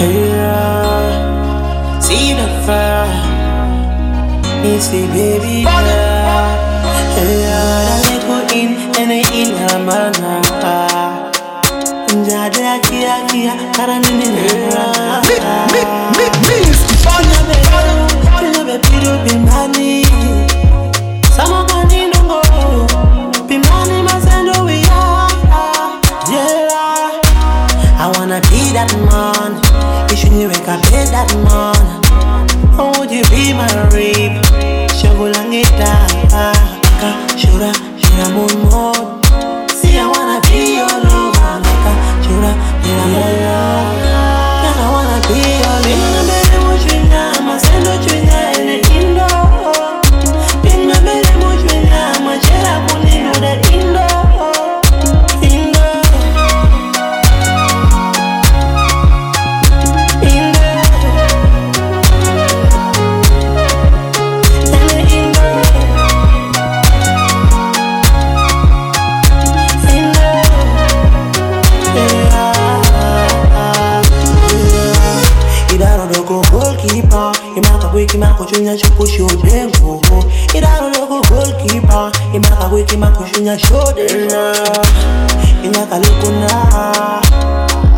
Yeah, see the fire, me see baby yeah. Yeah, I go in and I in a mana. Njada kia kia karanini na. Pina be piru pimani, sama kani nungo. Pimani masendo we are. Yeah, I wanna be that man. You shouldn't wake up be that man. Oh, would you be my rape? Shagulangita, shura, shura moon moon. See, I wanna be your lover. Shura, shura moon moon. Yeah, I wanna be your lover. Baby, much we know, my send what we know in the indo. Bing my baby, much we know, my share I put into the indo. Indo. Imaka chunya chukusho dengo. Idaro logo goalkeeper. Imaka wiki makushunya shode. Inaka lukuna.